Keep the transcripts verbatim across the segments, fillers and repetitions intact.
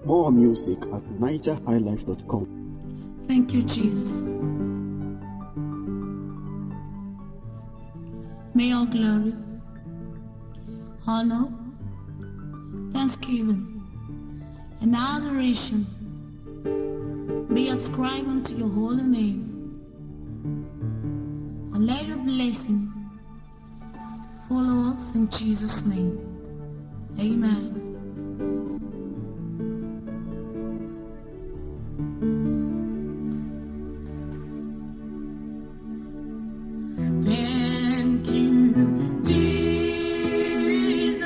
More music at niger high life dot com. Thank you, Jesus. May all glory, honor, thanksgiving, and adoration be ascribed unto your holy name. And let your blessing follow us in Jesus' name. Amen. Thank you, Jesus.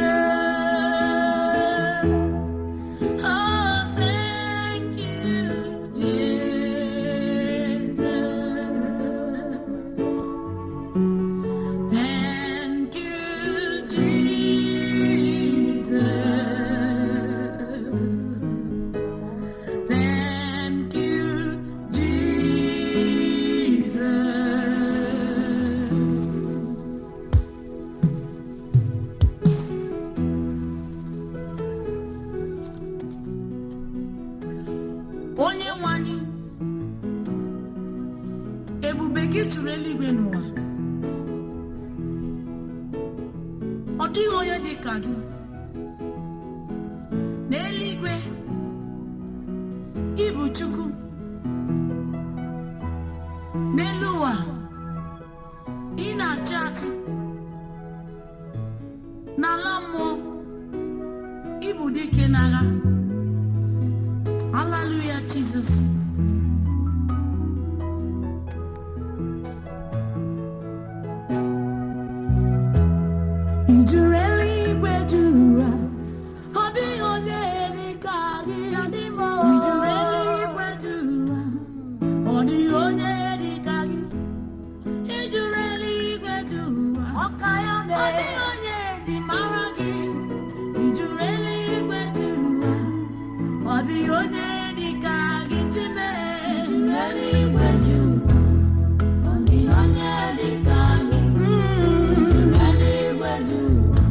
Oh, thank you, Jesus. Thank you, Jesus. Thank you, Jesus. Onye nwanyị ebube gị juru eluigwe n'ụwa, ọ dịghị onye dị ka gị n'eluigwe. Ị bụ Chukwu n'elu ụwa, ị na-achị achị n'ala mmụọ, ị bụ dike n'agha. Hallelujah, Jesus. Ị juru eluigwe juru ụwa, ọ dịghị onye dị ka gị. Ị juru eluigwe juru ụwa, ọ dịghị onye dị ka gị. Ị juru eluigwe juru ụwa, ọ dịghị onye ji mara gị. Ị juru eluigwe juru ụwa, ọ dịghị onye dị ka gị. Time juru eluigwe juru ụwa, ọ dịghị onye dị ka gị. Ị juru eluigwe juru ụwa,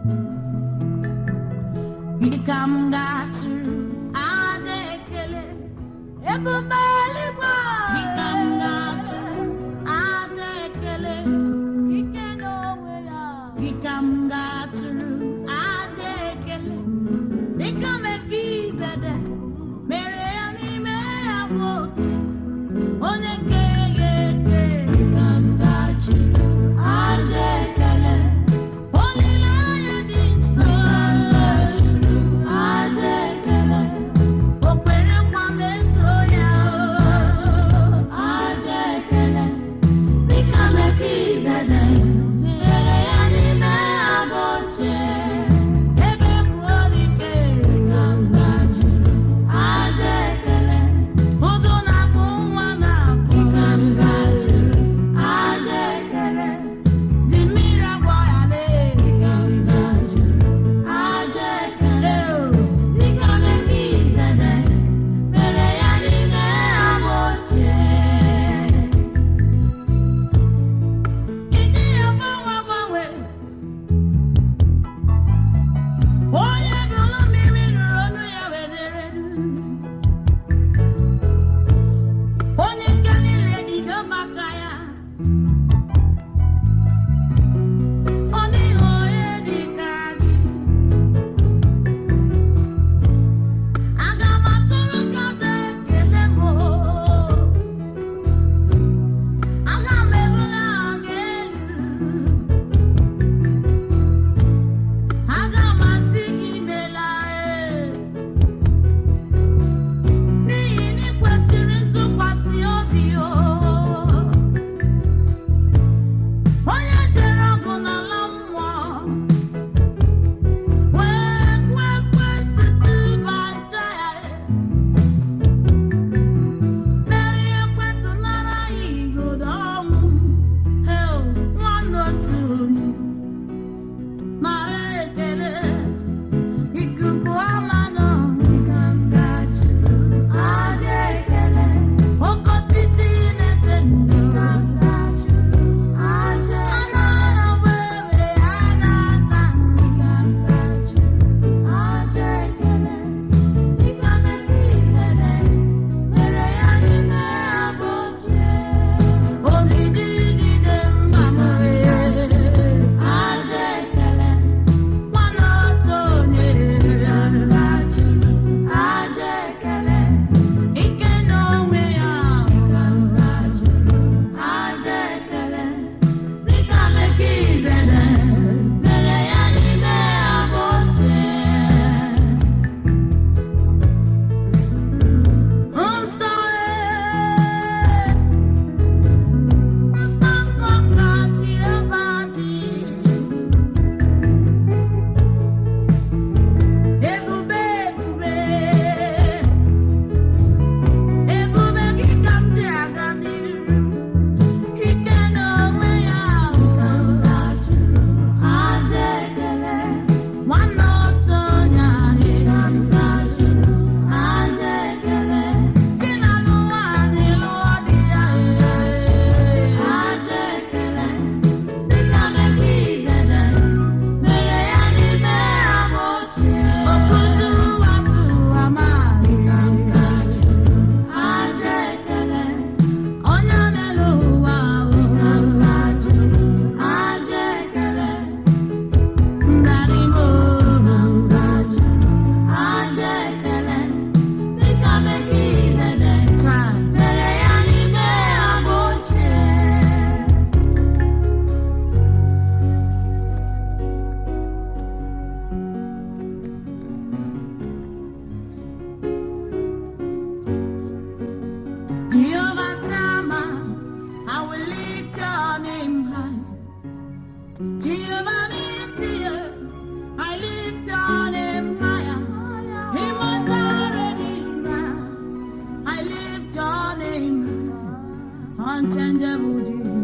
unchangeable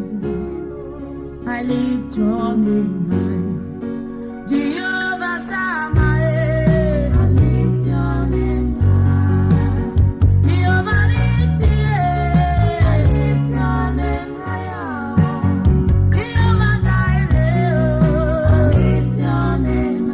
Jesus. I lift your name high. Jehovah Shammah, I lift your name high. Jehovah Nissi, I lift your name higher. Jehovah Jireh, I lift your name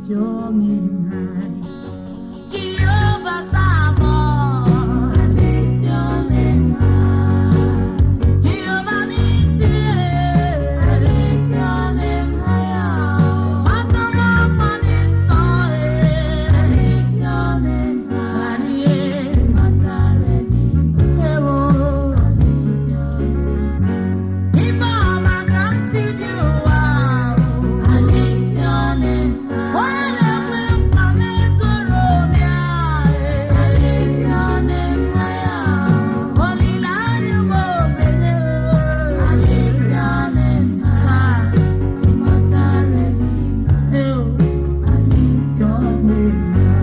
your name high. Jehovah Sabaoth, I lift your name high. Jehovah Nissi, I lift your name higher. Bottom of morning star, I lift your name high. Matter ready, I lift your name high. If I'm a come to you, I lift your name high. When I will come in to Romeo, I lift your name higher. Holy Land, you go, baby. I lift your name high. Matter ready, I lift your name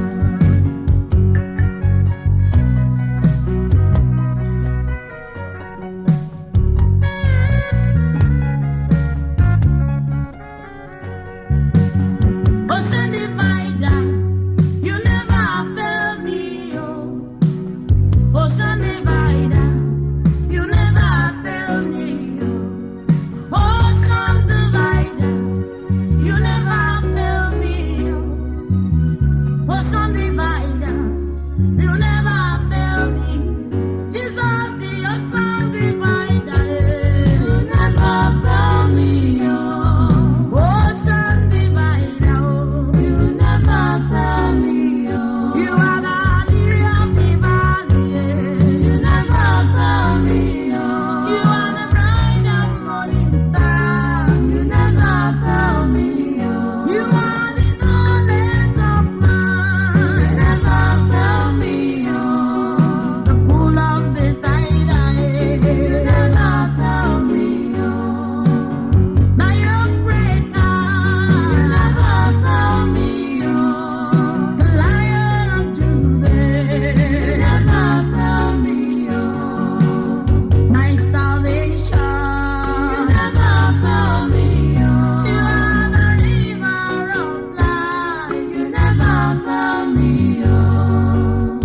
Ocean divider, you never fail me, oh. Ocean divider, you never fail me, oh. Ocean divider, you never fail me, oh. Ocean divider, you never fail me. Jesus, the ocean divider, you never fail me, oh. Ocean divider, oh, you never fail me, oh. You are the lily of the valley, you never fail me, oh. You are the bright and morning star, you never fail me, oh. You are the knowledge of man, you never fail me, oh. The pool of Bethesda, you never fail me, oh. Now you're breaker, you never fail me, oh. The Lion of Judah, you never fail me, oh. My salvation, you never fail me, oh. You are the river of life, you never fail me, oh.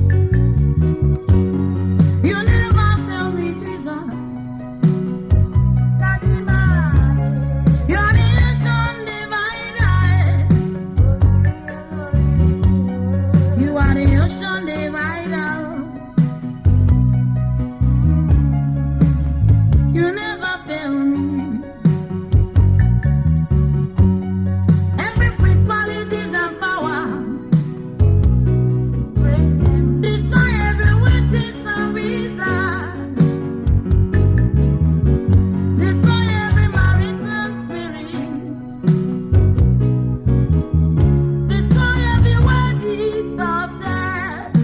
You never fail me, Jesus. Daddy man, you're the ocean divider. You are the ocean divider. You never fail me. Every principalities and power, break them. Destroy every witches and wizard. Destroy every marital spirit. Destroy every wages of death.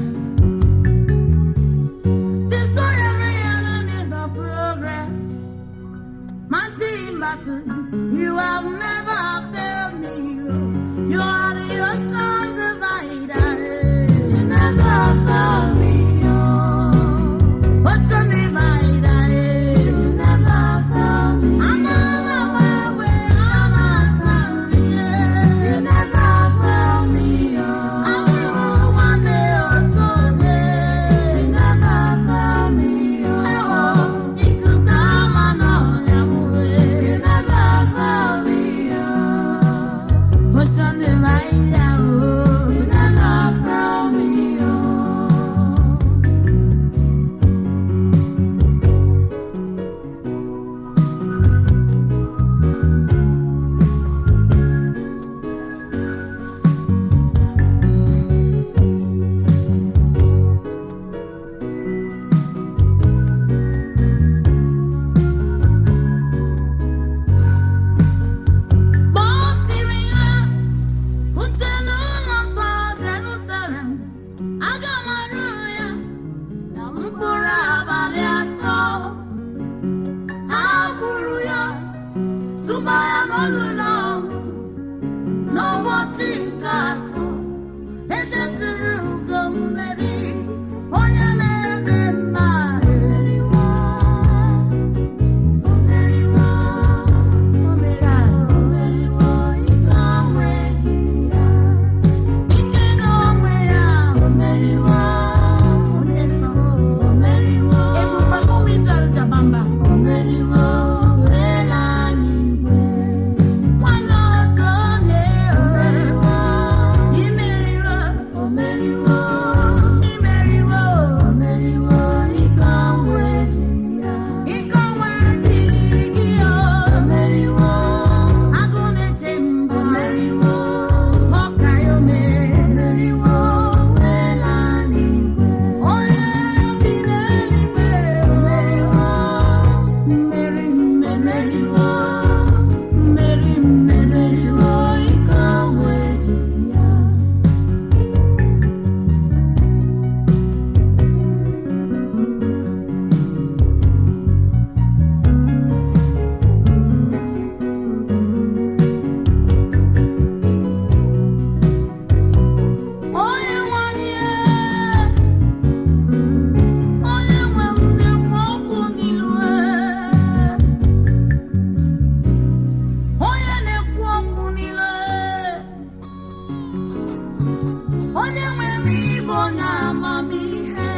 onye nwe m Igbo na amamihe,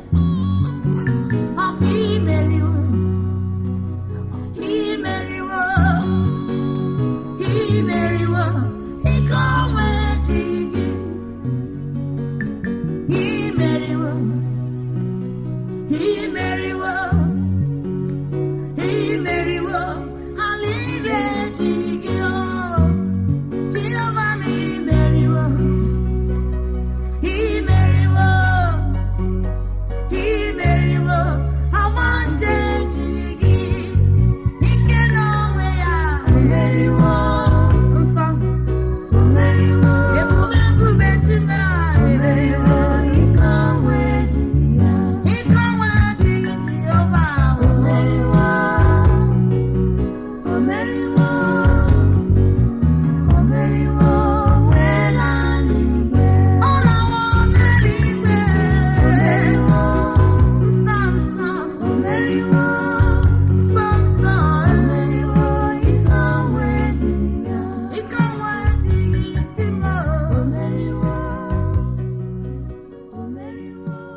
ọkụ imeriwo, imeriwo, imeriwo, ike onwe ji gị, imeriwo, imeriwo, imeriwo, ala ire ji gị, o Jehova m imeriwo, imeriwo, imeriwo, amande ji gị, ike n'onwe ya, imeriwo, nsọ, imeriwo, ebube ebube ji na, imeriwo, ike onwe ji ya, ike onwe ji Jehova, imeriwo, imeriwo, imeriwo, wela n'igwe, ọlawa n'eluigwe, imeriwo, nsọ nsọ, imeriwo, nsọ nsọ, imeriwo, ike onwe ji ya, ike onwe ji Timo, imeriwo, imeriwo, imeriwo.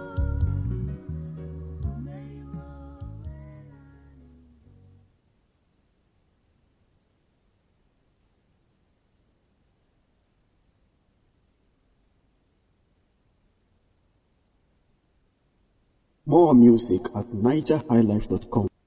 More music at niger high life dot com.